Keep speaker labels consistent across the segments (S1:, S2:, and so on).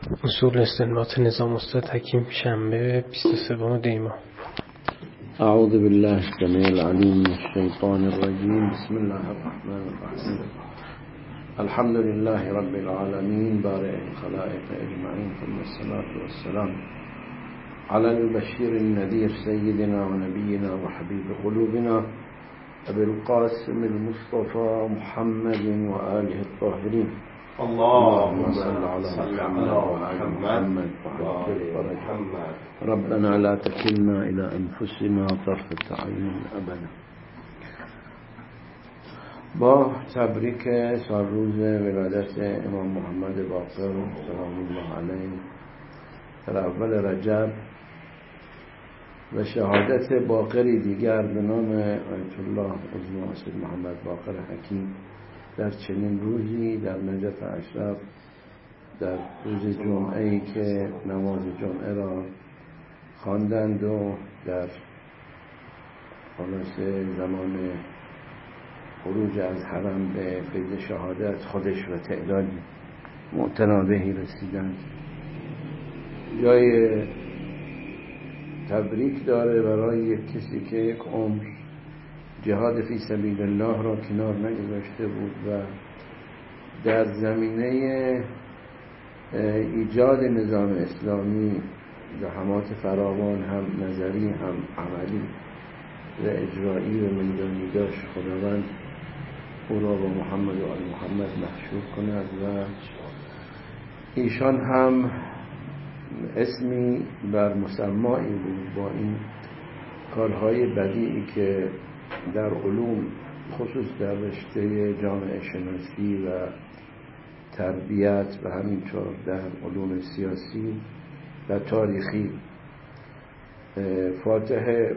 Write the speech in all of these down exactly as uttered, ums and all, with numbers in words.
S1: اصول استنباط نظام استاد حکیم شنبه بیست و سوم دی ماه.
S2: اعوذ بالله السمیع العلیم من الشیطان الرجیم. بسم الله الرحمن الرحیم. الحمد لله رب العالمین بارئ الخلائق اجمعین، ثم الصلاة والسلام على البشیر النذیر سیدنا و نبینا و حبیب قلوبنا ابی القاسم المصطفى محمد و آله الطاهرین. اللهم صل على محمد محمد وعلى محمد. ربنا لا تكلنا إلى أنفسنا طرفة عين أبدا. با تبریک سالروز ولادت امام محمد باقر سلام الله علیه در اول رجب و شهادت باقری دیگر به نام آیت الله عظما سید محمد باقر حکیم در چنین روزی در نجف اشرف، در روز جمعه‌ای که نماز جمعه را خواندند و در خلاصه زمان خروج از حرم به فیض شهادت خودش و تعدادی متنابهی رسیدند. جای تبریک داره برای یک کسی که یک عمر جهاد فی سبیل الله را کنار نگذاشته بود و در زمینه ایجاد نظام اسلامی زحمات فراوان هم نظری هم عملی و اجرایی و میدانی داشت. خداوند او را با محمد و آل محمد محشور کند و ایشان هم اسمی بر مسمایی بود با این کارهای بدیعی که در علوم خصوص در رشته جامعه شناسی و تربیت و همینطور در علوم سیاسی و تاریخی فاتح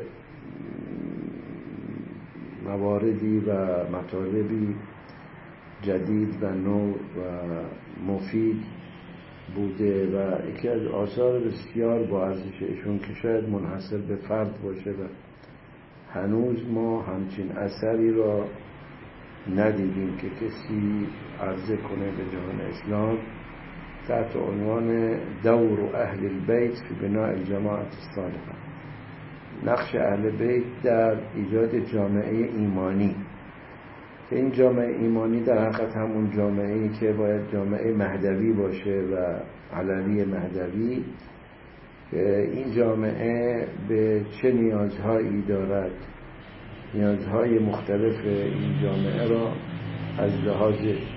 S2: مواردی و مطالبی جدید و نو و مفید بوده و یکی از آثار بسیار با ارزش ایشون که شاید منحصر به فرد باشه و هنوز ما همچین اثری را ندیدیم که کسی عرضه کنه به جهان اسلام تحت عنوان دور اهل البیت فی بناء الجماعة الصالحة، نقش اهل بیت در ایجاد جامعه ایمانی، که این جامعه ایمانی در حقیقت همون جامعه‌ای که باید جامعه مهدوی باشه و علوی مهدوی. این جامعه به چه نیازهایی دارد، نیازهای مختلف این جامعه را از لحاظ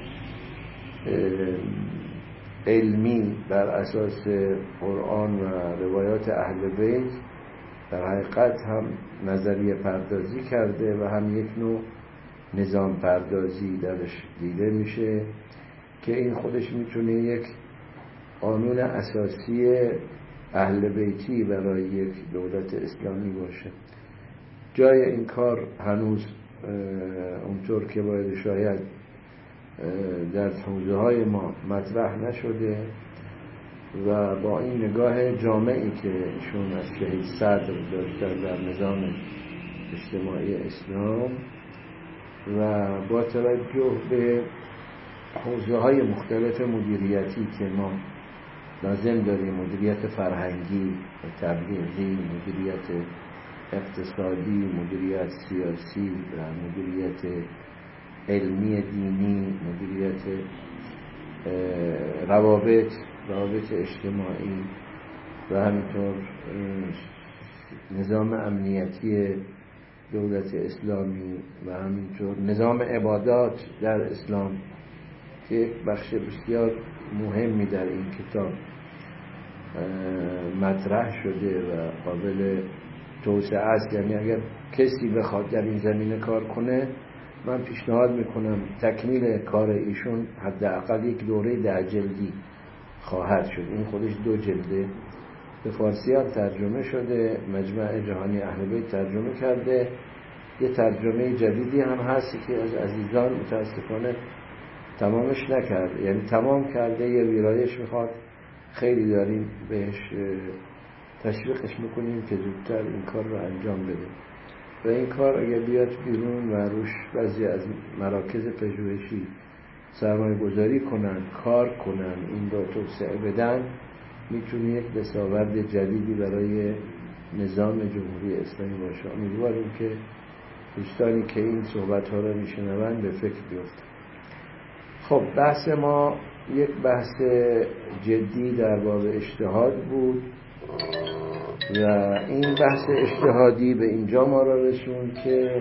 S2: علمی بر اساس قرآن و روایات اهل بیت در حقیقت هم نظریه پردازی کرده و هم یک نوع نظام پردازی درش دیده میشه که این خودش میتونه یک قانون اساسی اهل بیتی برای یک دولت اسلامی باشه. جای این کار هنوز اونطور که باید شاید در حوزه های ما مطرح نشده و با این نگاه جامعی که ایشون از شهید صدر داشتن در نظام اجتماعی اسلام و با توجه به حوزه های مختلف مدیریتی که ما لازم داریم، مدیریت فرهنگی و تبلیغی، مدیریت اقتصادی، مدیریت سیاسی و مدیریت علمی دینی، مدیریت روابط روابط اجتماعی و همینطور نظام امنیتی دولت اسلامی و همینطور نظام عبادات در اسلام که یک بخش بسیار مهمی در این کتاب مطرح شده و قابل توسعه است. یعنی اگر کسی بخواد در این زمینه کار کنه، من پیشنهاد میکنم تکمیل کار ایشون حداقل یک دوره ده جلدی خواهد شد. این خودش دو جلده به فارسی هم ترجمه شده، مجمع جهانی اهل بیت ترجمه کرده. یه ترجمه جدیدی هم هست که از عزیزان متاسفانه تمامش نکرد، یعنی تمام کرده یه ویرایش میخواد. خیلی داریم بهش تشویقش میکنیم که زودتر این کار رو انجام بده و این کار اگر بیاد بیرون و روش بعضی از مراکز پژوهشی سرمایه گذاری کنن، کار کنن، این را توسعه بدن، میتونه یک دستاورد جدیدی برای نظام جمهوری اسلامی باشه. امیدواریم که دوستانی که این صحبت ها را میشنوند به فکر بیفتن. خب بحث ما یک بحث جدی در باب اجتهاد بود و این بحث اجتهادی به اینجا ما را رسوند که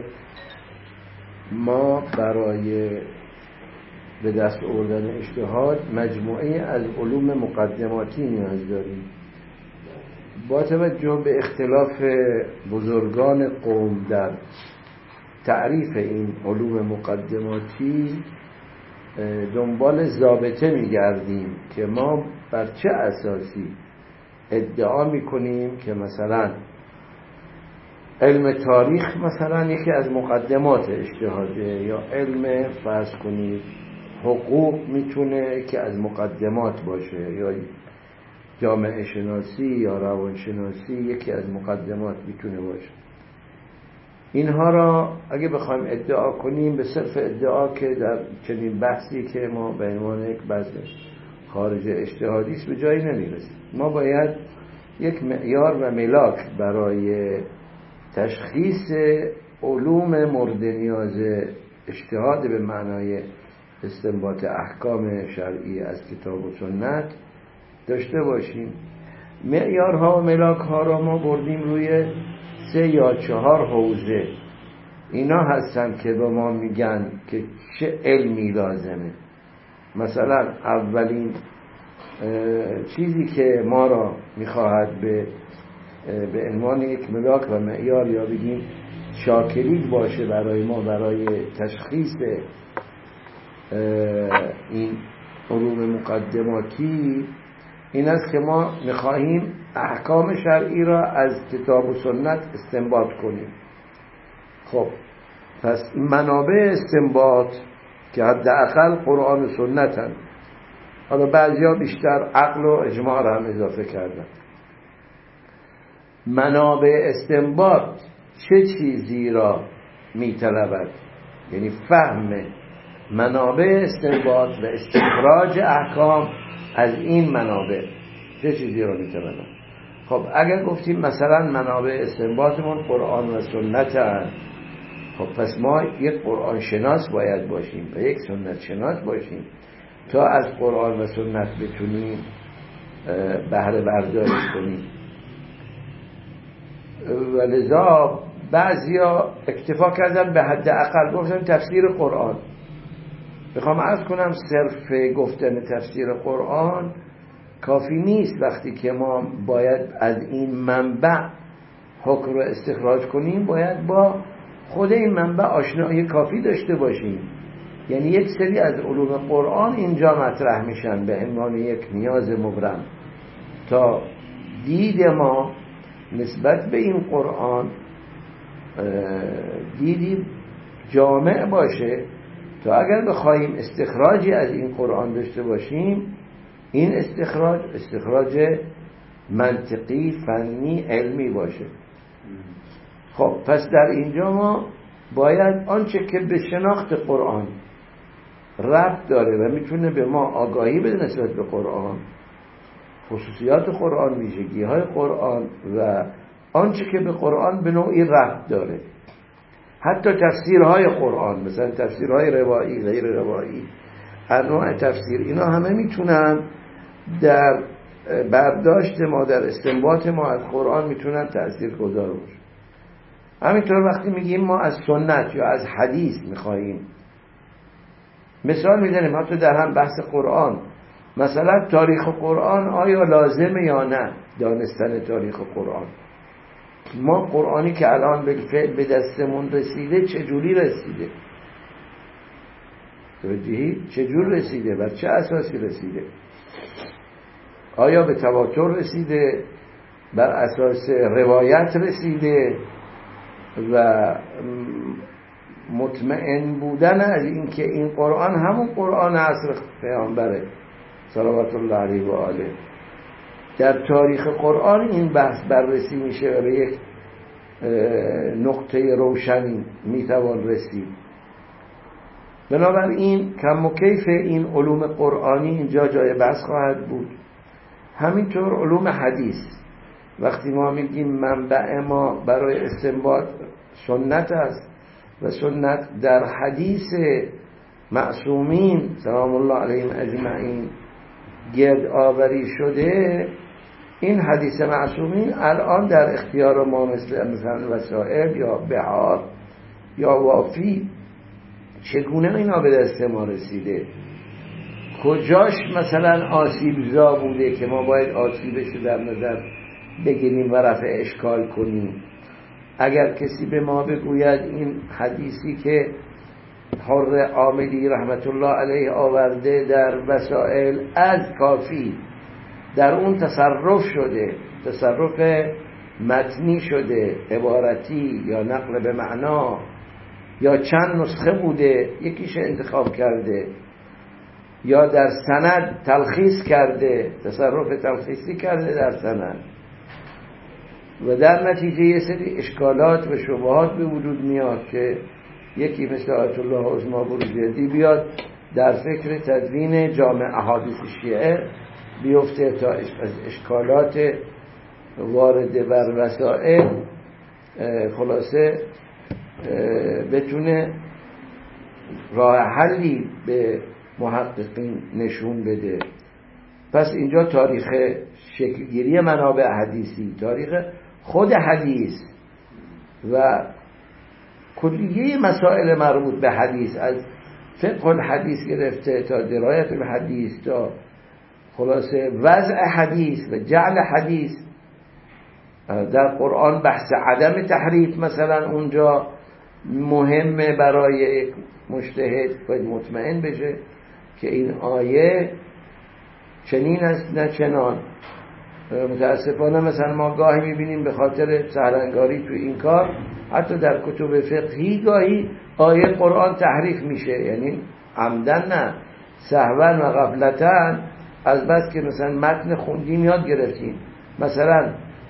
S2: ما برای به دست آوردن اجتهاد مجموعه از علوم مقدماتی نیاز داریم. با توجه به اختلاف بزرگان قوم در تعریف این علوم مقدماتی دنبال ضابطه می‌گردیم که ما بر چه اساسی ادعا می‌کنیم که مثلا علم تاریخ مثلا یکی از مقدمات اجتهاده، یا علم فرض کنید حقوق میتونه که از مقدمات باشه، یا جامعه شناسی یا روانشناسی یکی از مقدمات میتونه باشه. اینها را اگه بخوایم ادعا کنیم به صرف ادعا که در چنین بحثی که ما به عنوان یک بحث خارج اجتهادی است به جایی نمیرسیم. ما باید یک معیار و ملاک برای تشخیص علوم مورد نیاز اجتهاد به معنای استنباط احکام شرعی از کتاب و سنت داشته باشیم. معیارها و ملاکها را ما بردیم روی سه یا چهار حوزه. اینا هستن که به ما میگن که چه علمی لازمه. مثلا اولین چیزی که ما را میخواهد به به عنوان یک ملاک و معیار یا بگیم شاکلید باشه برای ما برای تشخیص این علوم مقدماتی این است که ما میخواهیم احکام شرعی را از کتاب و سنت استنباط کنیم. خب پس منابع استنباط که حداقل قرآن و سنت هم، حالا بعضیا بیشتر عقل و اجماع را هم اضافه کردن. منابع استنباط چه چیزی را میطلبد؟ یعنی فهم منابع استنباط و استخراج احکام از این منابع چه چیزی را میطلبد. خب اگر گفتیم مثلا منابع استنباطمون قرآن و سنت هست، خب پس ما یک قرآن شناس باید باشیم و یک سنت شناس باشیم تا از قرآن و سنت بتونیم بهره برداری کنیم. و لذا بعضیا اکتفا کردن به حد اقل گفتن تفسیر قرآن. بخوام عرض کنم صرف گفتن تفسیر قرآن کافی نیست. وقتی که ما باید از این منبع حکم رو استخراج کنیم باید با خود این منبع آشنایی کافی داشته باشیم. یعنی یک سری از علوم قرآن اینجا مطرح میشن به عنوان یک نیاز مبرم تا دید ما نسبت به این قرآن دیدی جامع باشه تا اگر بخوایم استخراجی از این قرآن داشته باشیم این استخراج استخراج منطقی، فنی، علمی باشه. خب پس در اینجا ما باید آنچه که به شناخت قرآن ربط داره و میتونه به ما آگاهی بده نسبت به قرآن، خصوصیات قرآن، ویژگی های قرآن و آنچه که به قرآن به نوعی ربط داره، حتی تفسیرهای قرآن مثلا تفسیرهای روایی، غیر روایی، انواع تفسیر، اینا همه میتونن در برداشت ما، در استنباط ما از قرآن میتونن تأثیر گذار باشه. همینطور وقتی میگیم ما از سنت یا از حدیث میخواییم مثال میزنیم حتی در هم بحث قرآن، مثلا تاریخ قرآن آیا لازمه یا نه دانستن تاریخ قرآن؟ ما قرآنی که الان بالفعل به دستمون رسیده چجوری رسیده؟ توجیهی چجور رسیده؟ بر چه اساسی رسیده؟ آیا به تواتر رسیده؟ بر اساس روایت رسیده؟ و مطمئن بودن از این که این قرآن همون قرآن عصر پیامبره صلوات الله علیه و آله. در تاریخ قرآن این بحث بررسی میشه و به یک نقطه روشنی میتوان رسید. بنابراین کم و کیف این علوم قرآنی اینجا جای بحث خواهد بود. همینطور علوم حدیث، وقتی ما میگیم منبع ما برای استنباط سنت است و سنت در حدیث معصومین سلام الله علیهم اجمعین گرد آوری شده، این حدیث معصومین الان در اختیار ما مثل مثلا وسائل یا بحار یا وافی چگونه اینا به دست ما رسیده، کجاش مثلا آسیبزا بوده که ما باید آسیبش در نظر بگیریم و رفع اشکال کنیم. اگر کسی به ما بگوید این حدیثی که حر عاملی رحمت الله علیه آورده در وسائل از کافی در اون تصرف شده، تصرف متنی شده، عبارتی یا نقل به معنا یا چند نسخه بوده یکیش انتخاب کرده، یا در سند تلخیص کرده، تصرف تلخیصی کرده در سند و در نتیجه یه سری اشکالات و شبهات به وجود میاد که یکی مثل آیت الله عظمی بروجردی بیاد در فکر تدوین جامع احادیث شیعه بیفته تا از اشکالات وارده بر وسائل خلاصه بتونه راه حلی به محققین نشون بده. پس اینجا تاریخ شکلگیری منابع حدیثی، تاریخ خود حدیث و کلیه مسائل مربوط به حدیث، از فقه الحدیث گرفته تا درایت الحدیث تا خلاصه وضع حدیث و جعل حدیث در قرآن، بحث عدم تحریف مثلا اونجا مهمه برای مجتهد باید مطمئن بشه که این آیه چنین است نه چنان. متاسفانه مثلا ما گاهی میبینیم به خاطر سهلنگاری تو این کار حتی در کتب فقهی گاهی آیه قرآن تحریف میشه، یعنی عمدن نه، سهوا و غفلتن، از بس که مثلا متن خوندیم یاد گرفتیم مثلا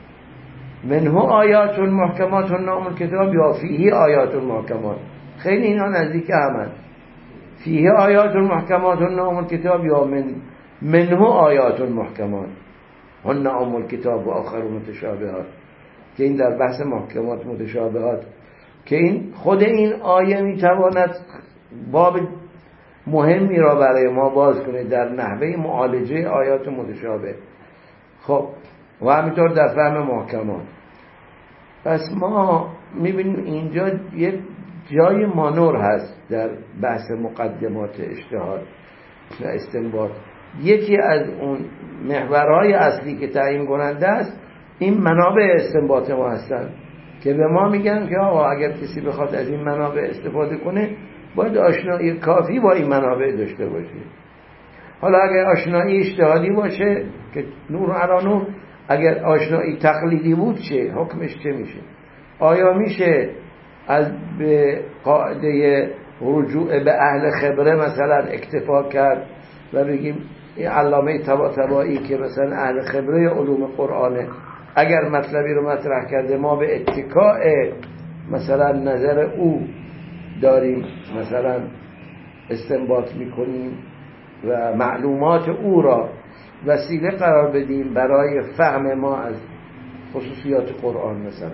S2: منه آیات محکمات نام الکتاب یا فیه آیات محکمات، خیلی اینا نزدیک همن، فیه آیات محکمات نام الکتاب یا من منه آیات محکمات هن ام الکتاب و آخر متشابهات، که این در بحث محکمات متشابهات که این خود این آیه میتواند باب مهمی را برای ما باز کنه در نحوه معالجه آیات متشابه. خب و همینطور در فهم محکمات. پس ما میبینیم اینجا یک جای مانور هست در بحث مقدمات اجتهاد و استنباط. یکی از اون محورهای اصلی که تعیین کننده است این منابع استنباط ما هستند که به ما میگن که آقا اگر کسی بخواد از این منابع استفاده کنه باید آشنایی کافی با این منابع داشته باشه. حالا اگر آشنایی اجتهادی باشه که نور علی نور، اگر آشنایی تقلیدی بود چه؟ حکمش چه میشه؟ آیا میشه از به قاعده رجوع به اهل خبره مثلا اکتفا کرد و بگیم این علامه طباطبایی که مثلا اهل خبره علوم قرآنه اگر مطلبی رو مطرح کرده ما به اتکاء مثلا نظر او داریم مثلا استنباط میکنیم و معلومات او را وسیله قرار بدیم برای فهم ما از خصوصیات قرآن مثلا.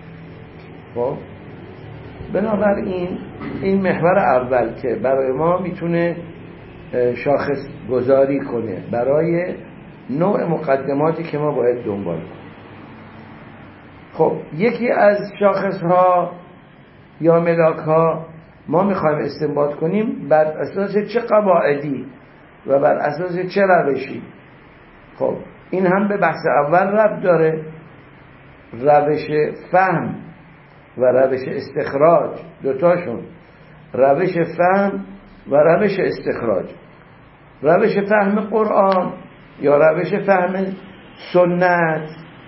S2: خب بنابراین این محور اول که برای ما میتونه شاخص گذاری کنه برای نوع مقدماتی که ما باید دنبال کنیم. خب یکی از شاخص ها یا ملاک ها ما میخوایم استنباط کنیم بر اساس چه قواعدی و بر اساس چه روشی. خب این هم به بحث اول ربط داره، روش فهم و روش استخراج، دوتاشون، روش فهم و روش استخراج. روش فهم قرآن یا روش فهم سنت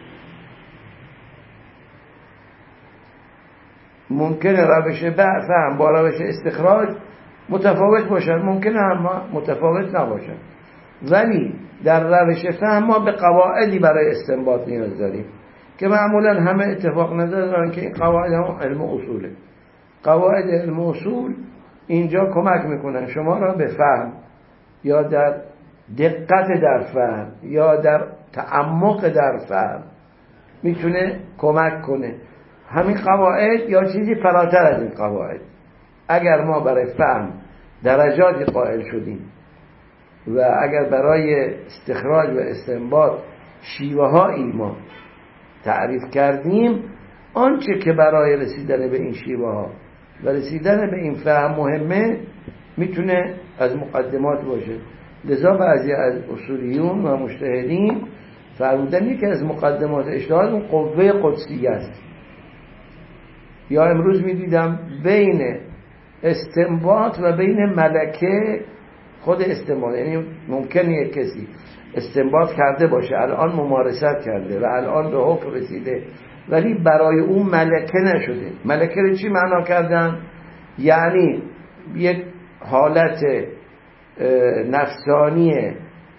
S2: ممکنه روش فهم با روش استخراج متفاوت باشن، ممکنه هم متفاوت نباشن، ولی در روش فهم ما به قواعدی برای استنباط نیاز داریم که معمولا همه اتفاق ندارن که این قواعد هم علم اصوله. قواعد علم اصول اینجا کمک میکنن شما را به فهم یا در دقت در فهم یا در تعمق در فهم، میتونه کمک کنه. همین قواعد یا چیزی فراتر از این قواعد، اگر ما برای فهم درجاتی قائل شدیم و اگر برای استخراج و استنباط شیوه هایی ما تعریف کردیم، آنچه که برای رسیدن به این شیوه ها و رسیدن به این فهم مهمه میتونه از مقدمات باشه. لذا بعضی از اصولیون و مجتهدین فرمودن که از مقدمات اجتهاد اون قوه قدسیه است. یا امروز میدیدم بین استنباط و بین ملکه خود استنباط، یعنی ممکنه یک کسی استنباط کرده باشه، الان ممارست کرده و الان به حکم رسیده، ولی برای اون ملکه نشده. ملکه رو چی معنا کردن؟ یعنی یک حالت نفسانی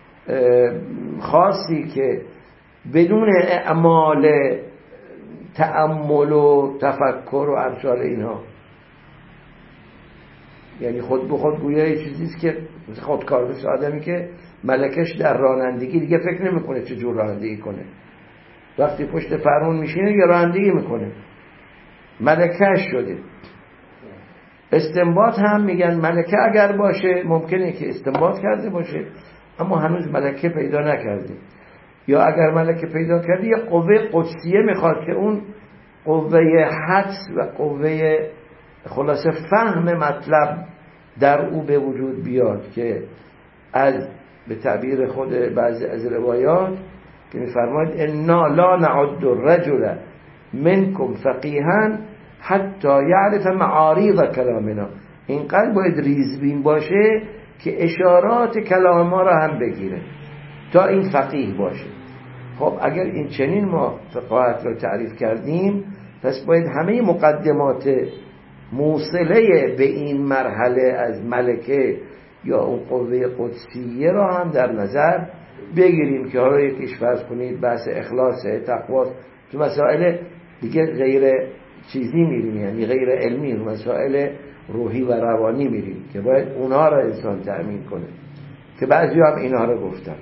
S2: خاصی که بدون اعمال تأمل و تفکر و امثال اینها، یعنی خود به خود گویا یه چیزیست که خودکار، مثل آدمی که ملکش در رانندگی دیگه فکر نمیکنه چجور رانندگی کنه، وقتی پشت فرمون میشینه یه رانندگی میکنه، ملکش شده. استنباط هم میگن ملکه اگر باشه ممکنه که استنباط کرده باشه اما هنوز ملکه پیدا نکرده، یا اگر ملکه پیدا کرده یه قوه قدسیه میخواد که اون قوه حدس و قوه خلاصه فهم مطلب در او به وجود بیاد، که از به تعبیر خود بعضی از روایات که میفرماید انا لا نعد الرجل منکم فقیها حتی یعرف معارض کلامنا، اینقدر باید ریزبین باشه که اشارات کلام ما را هم بگیره تا این فقیه باشه. خب اگر این چنین ما فقاهت را تعریف کردیم، پس باید همه مقدمات موصله به این مرحله از ملکه یا اون قوه قدسیه را هم در نظر بگیریم که حالا یکیش فرض کنید بحث اخلاص، تقوا، تو مسائل دیگه غیر چیزی میریم، یعنی غیر علمی، مسائل روحی و روانی میریم که باید اونها را انسان تأمین کنه، که بعضی هم اینها را گفتن.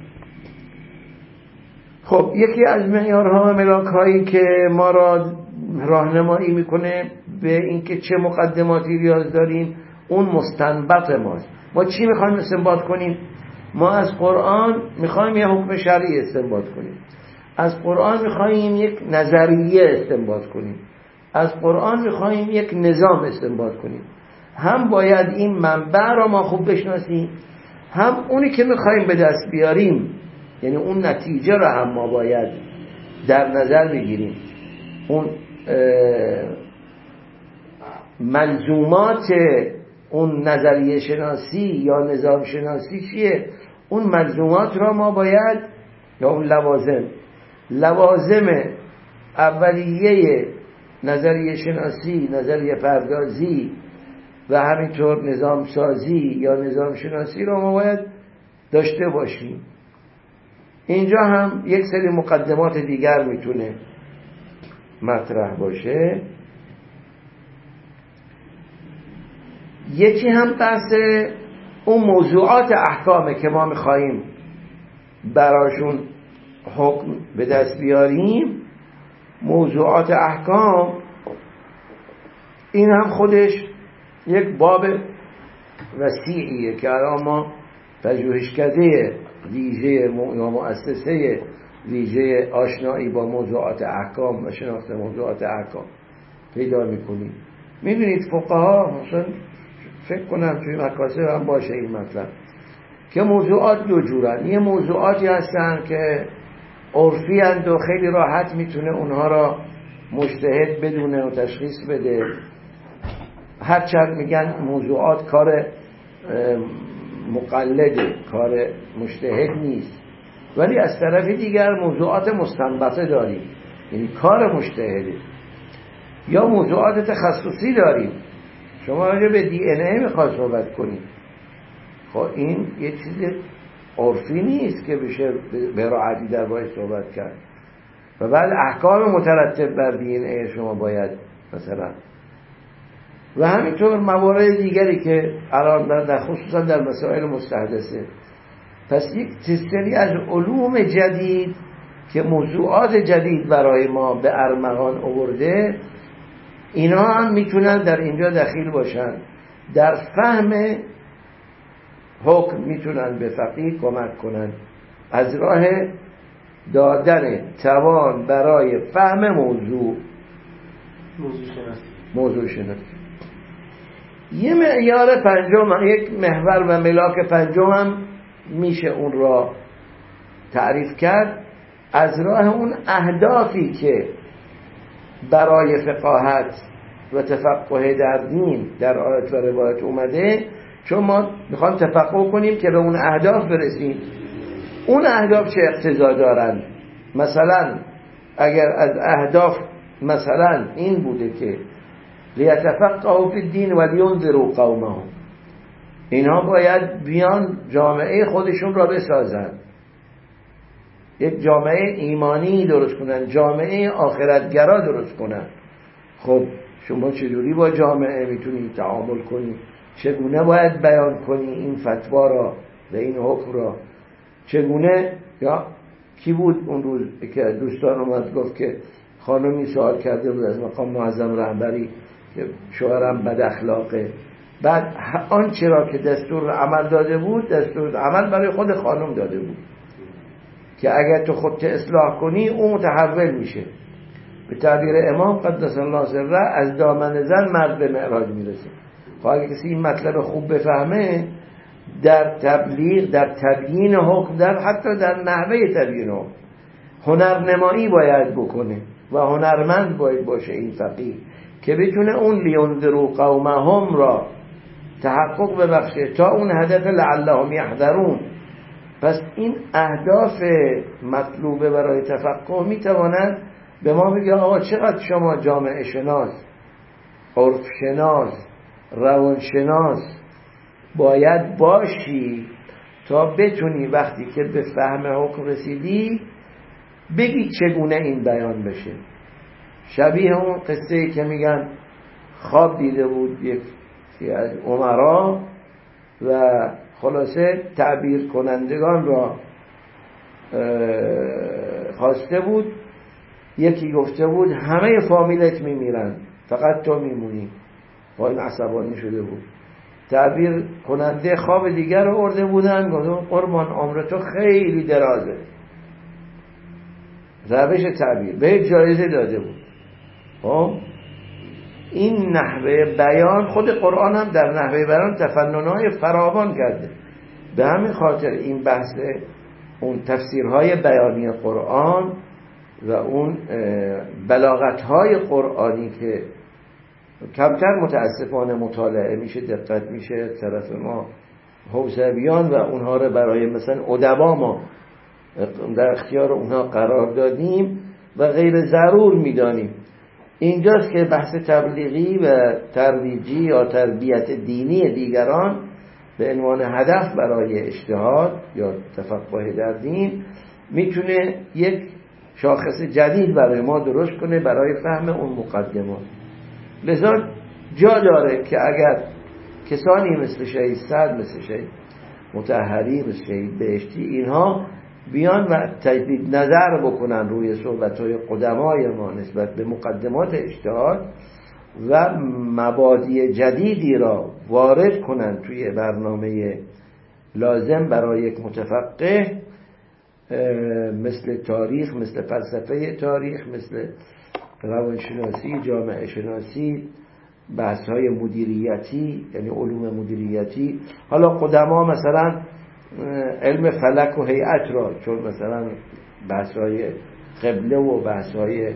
S2: خب یکی از معیارها و ملاک‌هایی که ما را راهنمایی میکنه به اینکه چه مقدماتی نیاز داریم، اون مستنبط ماست. ما چی میخوایم استنباط کنیم؟ ما از قرآن میخوایم یه حکم شرعی استنباط کنیم، از قرآن میخوایم یک نظریه استنباط کنیم، از قرآن میخوایم یک نظام استنباط کنیم. هم باید این منبع را ما خوب بشناسیم، هم اونی که میخوایم به دست بیاریم، یعنی اون نتیجه را هم ما باید در نظر بگیریم. اون ملزومات اون نظریه شناسی یا نظام شناسی چیه؟ اون ملزومات را ما باید، یا اون لوازم لوازم اولیه نظریه شناسی، نظریه پردازی و همینطور نظام سازی یا نظام شناسی را ما باید داشته باشیم. اینجا هم یک سری مقدمات دیگر میتونه مطرح باشه. یکی هم بحث اون موضوعات احکامه که ما میخواییم براشون حکم به دست بیاریم. موضوعات احکام این هم خودش یک باب وسیعیه که الان ما پژوهشکده ویژه یا مؤسسه ویژه آشنایی با موضوعات احکام و شناخت موضوعات احکام پیدا میکنیم. میدونید فقها مثلا فکر کنم توی مکاسب هم باشه این مطلب که موضوعات دو جورن. یه موضوعاتی هستن که عرفی اند و خیلی راحت میتونه اونها را مجتهد بدونه و تشخیص بده، هرچند میگن موضوعات کار مقلده، کار مجتهد نیست، ولی از طرف دیگر موضوعات مستنبطه داریم، یعنی کار مجتهده. یا موضوعات تخصصی داریم، شما راجع به دی ان ای میخواد صحبت کنید، خب این یه چیز عرفی نیست که بشه به راحتی در باید صحبت کرد. و بعد احکام مترتب بر دی ان ای شما باید مثلا و همینطور موارد دیگری که الان در خصوصا در مسائل مستحدثه. پس یک سری از علوم جدید که موضوعات جدید برای ما به ارمغان آورده، اینا هم میتونن در اینجا دخیل باشن، در فهم حکم میتونن به فقیه کمک کنن از راه دادن توان برای فهم موضوع
S1: موضوع شناسی.
S2: موضوع شناسی. یه معیار پنجم، یک محور و ملاک پنجم هم میشه اون را تعریف کرد، از راه اون اهدافی که برای فقاهت و تفقه در دین در آیات و روایت اومده. چون ما میخوام تفقه کنیم که به اون اهداف برسیم. اون اهداف چه اقتضا دارن؟ مثلا اگر از اهداف مثلا این بوده که لیتفقهوا فی الدین و لینذروا قومهم، اینها باید بیان جامعه خودشون را بسازن، یک جامعه ایمانی درست کنن، جامعه آخرتگرا درست کنن. خب شما چجوری با جامعه میتونی تعامل کنی؟ چگونه باید بیان کنی این فتوا را و این حکم را؟ چگونه؟ یا کی بود اون روز که دوستان اومد گفت که خانمی سوال کرده بود از مقام معظم رهبری که شوهرم بد اخلاقه، بعد آنچه را که دستور عمل داده بود دستور عمل برای خود خانم داده بود که اگر تو خودت اصلاح کنی اون متحول میشه. به تعبیر امام قدس الله سره از دامن زن مرد به معراج میرسه. خب اگه کسی این مطلب خوب بفهمه، در تبلیغ، در تبیین حکم، در حتی در نحوه تبیین حکم هنرنمایی باید بکنه و هنرمند باید باشه این فقیه که بتونه اون لینذروا قومهم را تحقق ببخشه تا اون هدف لعلهم یحذرون. پس این اهداف مطلوبه برای تفقه میتوانند به ما بگه آقا چقدر شما جامعه شناس، عرف شناس، روان شناس باید باشی تا بتونی وقتی که به فهم حکم رسیدی بگی چگونه این بیان بشه. شبیه اون قصه که میگن خواب دیده بود یکی از امرا و خلاصه تعبیر کنندگان را خواسته بود. یکی گفته بود همه فامیلت میمیرن فقط تو میمونی. با این عصبانی شده بود. تعبیر کننده خواب دیگر رو آورده بودن، گفتن قربان عمر تو خیلی درازه. روش تعبیر به جایزه داده بود. خب این نحوه بیان، خود قرآن هم در نحوه بیان تفنن‌های فراوان کرده. به همین خاطر این بحث اون تفسیرهای بیانی قرآن و اون بلاغت‌های قرآنی که کمتر متاسفانه مطالعه میشه، دقت میشه طرف ما حوزویان و اونها رو برای مثلا ادبا ما در اختیار اونها قرار دادیم و غیر ضرور میدانیم. اینجاست که بحث تبلیغی و ترویجی یا تربیت دینی دیگران به عنوان هدف برای اجتهاد یا تفقه در دین میتونه یک شاخص جدید برای ما درست کنه برای فهم اون مقدمات. لذا جا داره که اگر کسانی مثل شهید سعد، مثل شهید مطهری، مثل شهید بهشتی، اینها بیان و تجدید نظر بکنن روی صحبت‌های قدمای ما نسبت به مقدمات اجتهاد و مبادی جدیدی را وارد کنن توی برنامه لازم برای یک متفقه، مثل تاریخ، مثل فلسفه تاریخ، مثل روانشناسی، جامعه شناسی، بحث‌های مدیریتی یعنی علوم مدیریتی. حالا قدما مثلا علم فلک و هیئت را، چون مثلا بحث‌های قبله و بحث‌های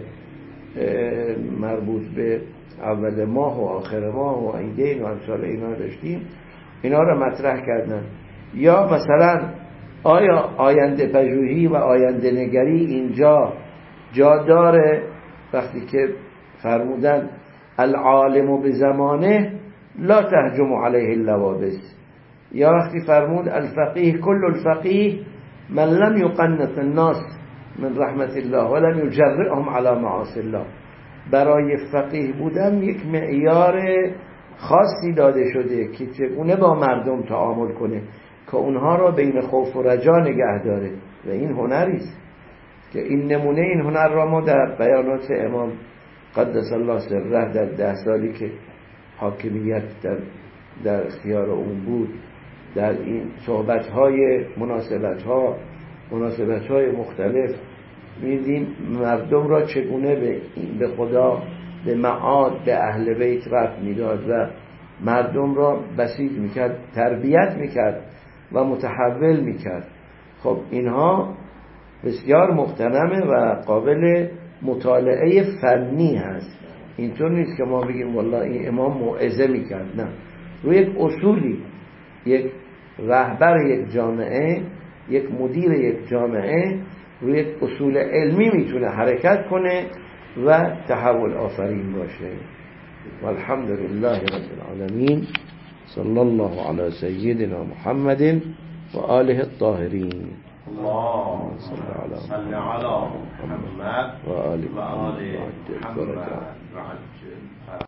S2: مربوط به اول ماه و آخر ماه و عیدین و امثال اینا داشتیم، اینا را مطرح کردن. یا مثلا آیا آینده پژوهی و آینده نگری اینجا جا داره؟ وقتی که فرمودن العالم بزمانه لا تهجم علیه اللوابس، یا وقتی فرمود الفقیه کل الفقیه من لم یقنط الناس من رحمت الله ولم یجرئهم علی معاصی الله. برای فقیه بودن یک معیار خاصی داده شده که چگونه با مردم تعامل کنه که اونها را بین خوف و رجا نگه داره و این هنری است که این نمونه این هنر را ما در بیانات امام قدس الله سره در ده سالی که حاکمیت در, در اختیار اون بود در این صحبت‌های مناسبت‌ها مناسبت‌های مختلف می‌دیم مردم را چگونه به به خدا به معاد به اهل بیت رفت میداد و مردم را بسیط میکرد تربیت میکرد و متحول میکرد. خب اینها بسیار محترمه و قابل مطالعه فنی هست. اینطور نیست که ما بگیم والله این امام موعظه میکرد، نه، روی یک اصولی یک رهبر یک جامعه یک مدیر یک جامعه روی یک اصول علمی میتونه حرکت کنه و تحول آفرین باشه. والحمد لله رب العالمین. صلی الله علی سیدنا محمد و آله الطاهرین.
S3: اللهم صل علی محمد
S2: و آله
S3: محمد.